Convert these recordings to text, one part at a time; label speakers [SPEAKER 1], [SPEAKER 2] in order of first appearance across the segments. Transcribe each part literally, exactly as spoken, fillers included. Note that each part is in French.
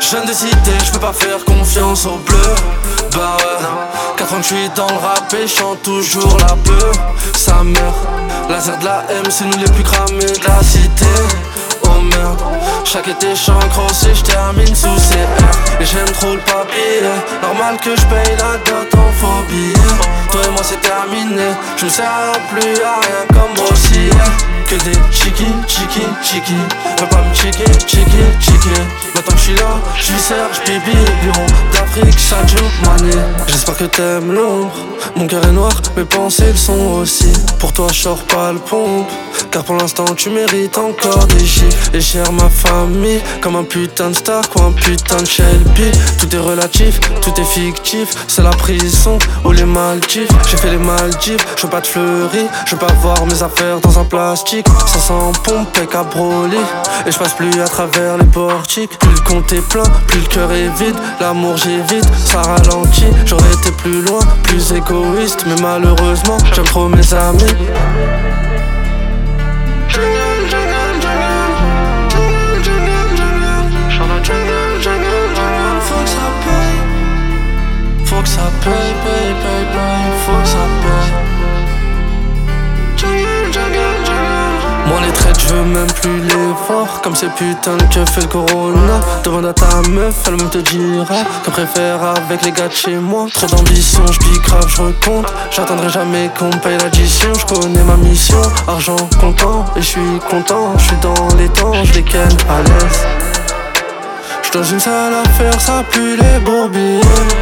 [SPEAKER 1] Je viens de décider, je peux pas faire confiance au bleu. Bah ouais, quatre ans que je suis dans le rap et je chante toujours la peur. Sa mère, laser de la M, c'est nous les plus cramés de la cité. Oh merde, chaque été j'encrosse et je termine sous C R. Et j'aime trop le papier, normal que je paye la dot en faux billets. Toi et moi c'est terminé, je me sers plus à rien comme aussi. Que des chiki, chiki, chiki, veux pas me checker, checker, checker. Maintenant que je suis là, je suis Serge, Bibi, bureau d'Afrique, Sadio Mané. J'espère que t'aimes l'ombre, mon cœur est noir, mes pensées le sont aussi. Pour toi je sors pas le pompe, car pour l'instant tu mérites encore des chiffres. Et gère ma famille comme un putain de star ou un putain de Shelby. Tout est relatif, tout est fictif, c'est la prison ou les Maldives. J'ai fait les Maldives, je veux pas de fleuris, je veux pas voir mes affaires dans un plastique. Ça sent pompe et cabroli, et je passe plus à travers les portiques. Plus le compte est plein, plus le cœur est vide. L'amour j'évite, ça ralentit. J'aurais été plus loin, plus égoïste, mais malheureusement j'aime trop mes amis. Faut que ça paye, paye, paye, paye, faut que ça paye. Moi les traites je veux même plus les voir, comme ces putains que fait le corona. Demande à ta meuf, elle même te dira qu'elle préfère avec les gars de chez moi. Trop d'ambition, je pique grave, je recompte. J'attendrai jamais qu'on me paye l'addition. Je connais ma mission, argent comptant. Et je suis content, je suis dans les temps, je les ken à l'aise. J'suis dans une seule affaire, ça pue les bourbiers.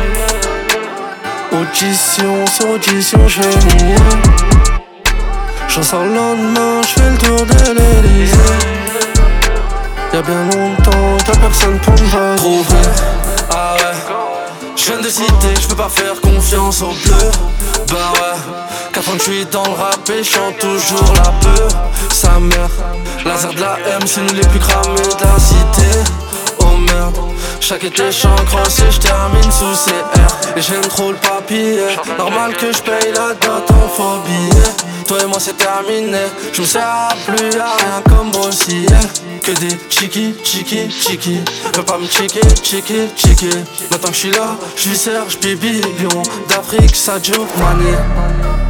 [SPEAKER 1] Audition sur audition, je vais nier. J'en sors le lendemain, je fais le tour de l'Elysée. Y'a bien longtemps que personne pour me trouver. Ah ouais, je viens de décider, je peux pas faire confiance au bleu. Bah ouais, quatre ans que je suis dans le rap et je chante toujours la peur. Sa mère, laser de la M, c'est nous les plus cramés de la cité. Oh merde, chaque été j'encrosse et je termine sous C R. Et j'aime trop le papier, normal que je paye la dot en faux billets. Toi et moi c'est terminé, je me sers plus à rien comme Brossier. Que des chiki, chiki, chiki, veux pas me checker, checker, checker. Maintenant que je suis là, je suis Serge, Bibi, bureau d'Afrique, Sadio Mané.